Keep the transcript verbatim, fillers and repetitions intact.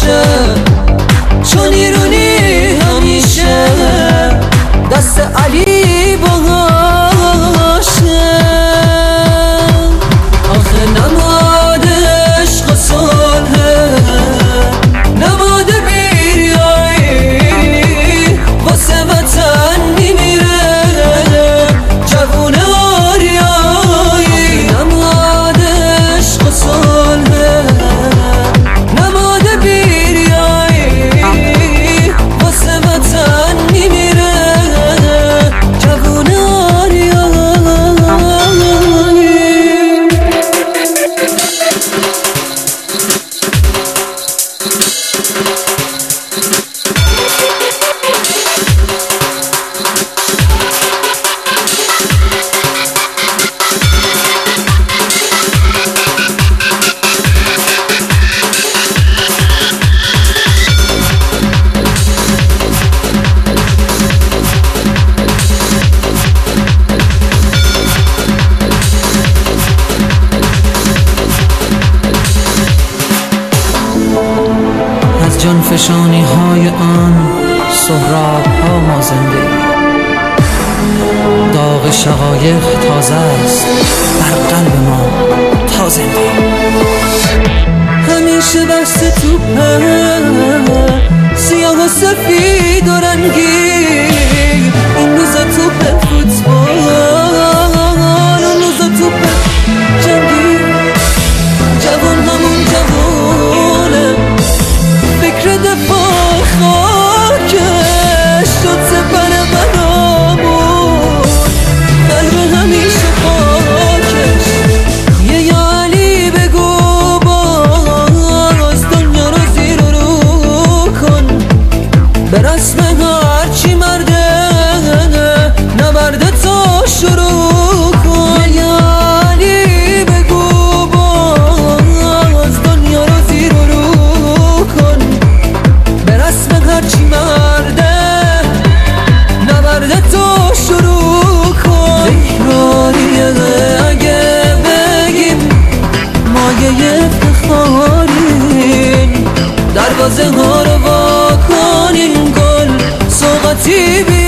باشه، چون ایرونی همیشه دست علی باشه. آخه نماد عشق صلحه، نماد بیریایی، واسه وطن میمیره جوون آریایی. نماد عشق صلحه، نماد بیریایی، واسه وطن میمیره جوون آریایی. جان فشانی های آن سهراب ها ما زنده، داغ شقایق تازه است بر قلب ما تا زنده. همیشه بحث توپه، سیاه و سفید و رنگی، این روزا توپ فوتبال، اون روزا توپ جنگی. جوان همون جوانه، فکر دفاع خاکش شد سپر منامون، قلب همیشه خاکش. یه یا علی بگو باز دنیا رو زیر و رو کن، به رسم هرچی مرده نبرده تا شروع کن. یا علی بگو باز دنیا رو زیر و رو کن، هرچی مرده نبرده تو شروع کن. تکراریه اگه بگیم مایه افتخارین، دروازه ها رو وا کنین، گل سوغاتی بی